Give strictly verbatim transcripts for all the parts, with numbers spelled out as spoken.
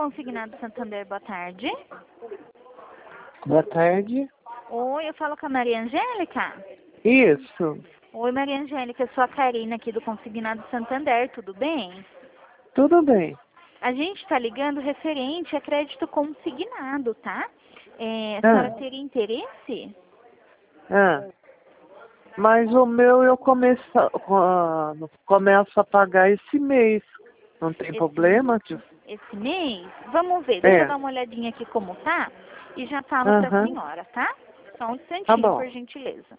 Consignado Santander, boa tarde. Boa tarde. Oi, eu falo com a Maria Angélica? Isso. Oi, Maria Angélica, eu sou a Karina aqui do Consignado Santander, tudo bem? Tudo bem. A gente está ligando referente a crédito consignado, tá? É, a Ah. senhora teria interesse? Ah. Mas o meu eu começo, ah, começo a pagar esse mês. Não tem Esse- problema, tio? Esse mês? Vamos ver, deixa É. eu dar uma olhadinha aqui como tá e já falo para a Aham. senhora, tá? Só um Tá instantinho, bom. por gentileza.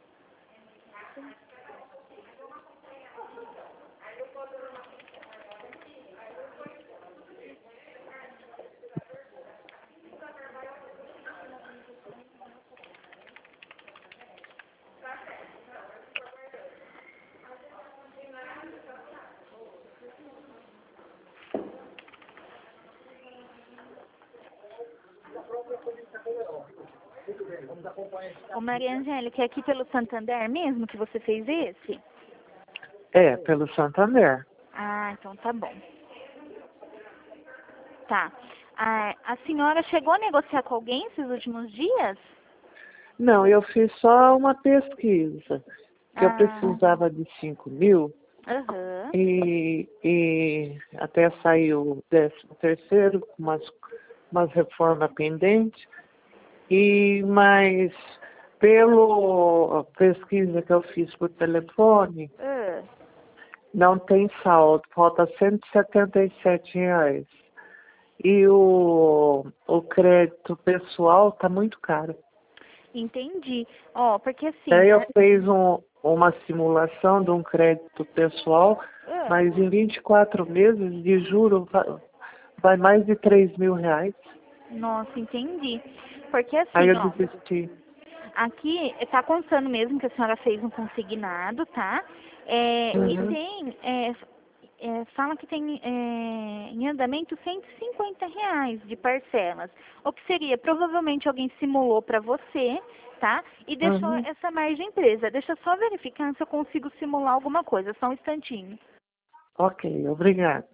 Ô Maria Angélica, é aqui pelo Santander mesmo que você fez esse? É, pelo Santander. Ah, então tá bom. Tá. Ah, a senhora chegou a negociar com alguém esses últimos dias? Não, eu fiz só uma pesquisa. Que eu Ah, precisava de cinco mil aham. e, e até saiu o décimo terceiro, com umas, umas reformas pendentes. E, mas pela pesquisa que eu fiz por telefone, Ah, não tem saldo, falta cento e setenta e sete reais. E o, o crédito pessoal está muito caro. entendi. Ó, porque assim... Daí eu a- fiz um, uma simulação de um crédito pessoal, ah, mas em vinte e quatro meses de juro vai, vai mais de três mil reais. nossa, entendi. Porque Aí assim, eu ó... desisti. Aqui está constando mesmo que a senhora fez um consignado, tá? É, e Uhum. tem, é, é, fala que tem é, em andamento cento e cinquenta reais de parcelas. O que seria? Provavelmente alguém simulou para você, tá? E deixou Uhum. essa margem presa. Deixa eu só verificar se eu consigo simular alguma coisa, só um instantinho. Ok, obrigada.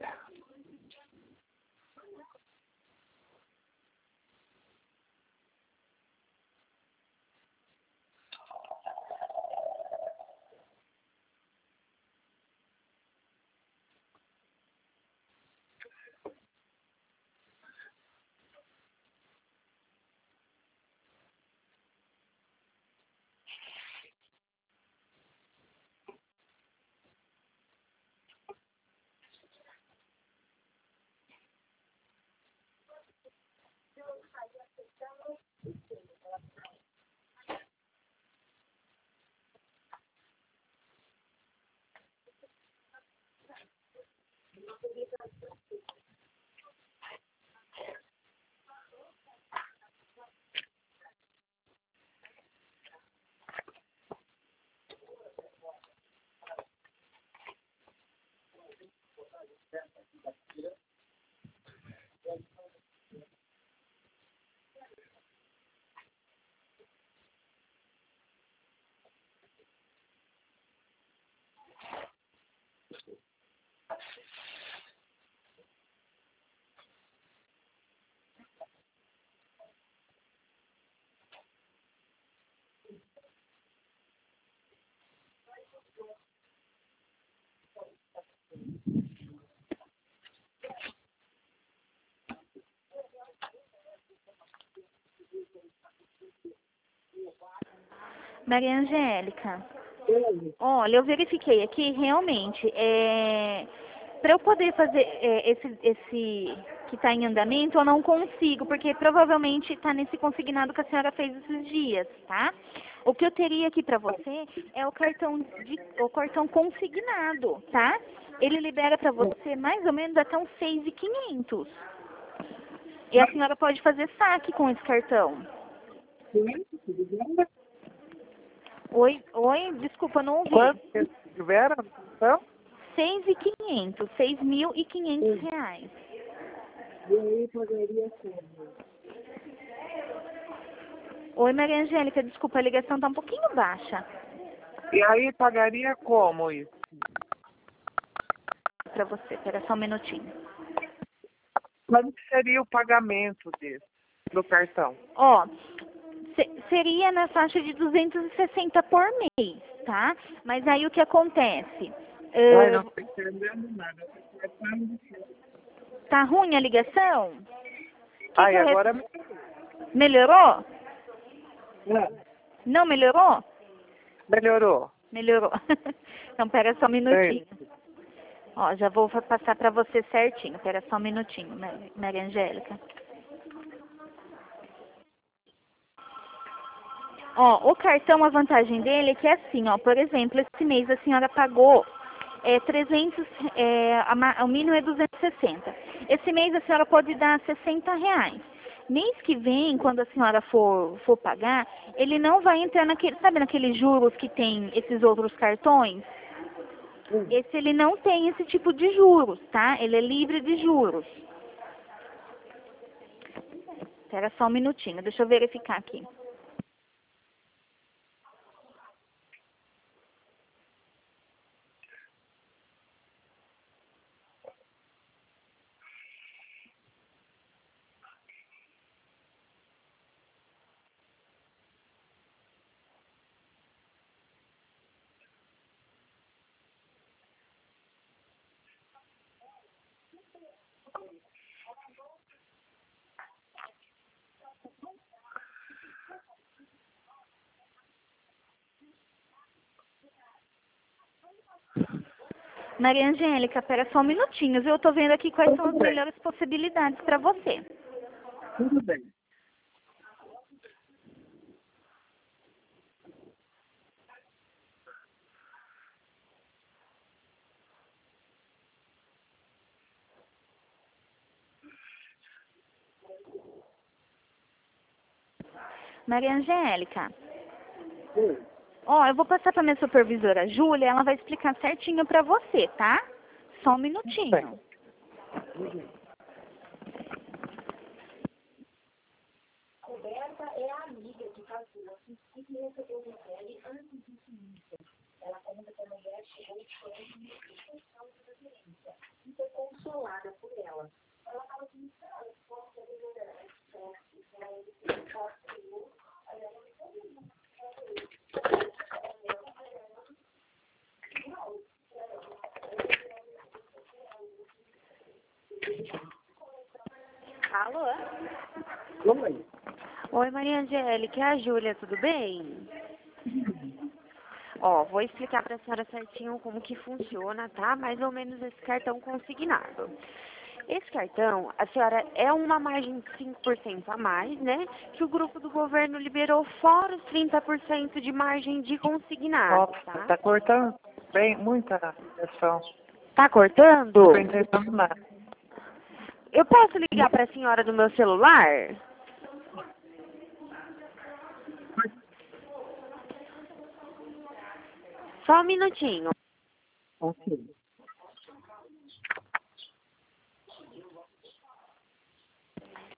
Maria Angélica, olha, eu verifiquei aqui, realmente, é, para eu poder fazer é, esse, esse que está em andamento, eu não consigo, porque provavelmente está nesse consignado que a senhora fez esses dias, tá? O que eu teria aqui para você é o cartão, de, o cartão consignado, tá? Ele libera para você mais ou menos até uns seis mil e quinhentos. E a senhora pode fazer saque com esse cartão. Oi, oi, desculpa, não ouvi. Quanto que tiveram? Então? seis mil e quinhentos, seis mil e quinhentos reais. E aí poderia ser. Oi, Maria Angélica, desculpa, a ligação tá um pouquinho baixa E aí pagaria como isso? para você. Espera só um minutinho. quando que seria o pagamento desse, do cartão? Ó, se, seria na faixa de duzentos e sessenta por mês, tá? Mas aí o que acontece? Ai, Uh, não estou entendendo nada. tá ruim a ligação? Que Ai, que eu agora... res- Melhorou? Não. Não melhorou? Melhorou. Melhorou. Então, pera só um minutinho. Ó, já vou passar para você certinho. Pera só um minutinho, Mar- Maria Angélica. Ó, o cartão, a vantagem dele é que é assim, ó, por exemplo, esse mês a senhora pagou é, trezentos, é, a ma- o mínimo é duzentos e sessenta. Esse mês a senhora pode dar sessenta reais. Mês que vem, quando a senhora for, for pagar, ele não vai entrar naquele, sabe naqueles juros que tem esses outros cartões? Esse ele não tem esse tipo de juros, tá? Ele é livre de juros. Espera só um minutinho, deixa eu verificar aqui. Maria Angélica, espera só um minutinho, viu? Eu tô vendo aqui quais são as melhores possibilidades para você. Tudo bem. Maria Angélica, ó, eu vou passar para minha supervisora Júlia, ela vai explicar certinho para você, tá? Só um minutinho. Roberta é a amiga que fazia assim que recebeu o Michele antes do suíço. Ela conta que a mulher chegou chorando de expressão de referência e foi consolada por ela. Ela estava desesperada, porque a liderança sexy, ela conseguiu, Alô? Oi. Oi, Maria Angélica, é a Júlia, tudo bem? Ó, vou explicar para a senhora certinho como que funciona, tá? Mais ou menos esse cartão consignado. Esse cartão, a senhora é uma margem de cinco por cento a mais, né? Que o grupo do governo liberou fora os trinta por cento de margem de consignado, Nossa, tá? tá cortando bem muita ligação. Tá cortando? Não tô entendendo nada. Eu posso ligar para a senhora do meu celular? Só um minutinho. Ok.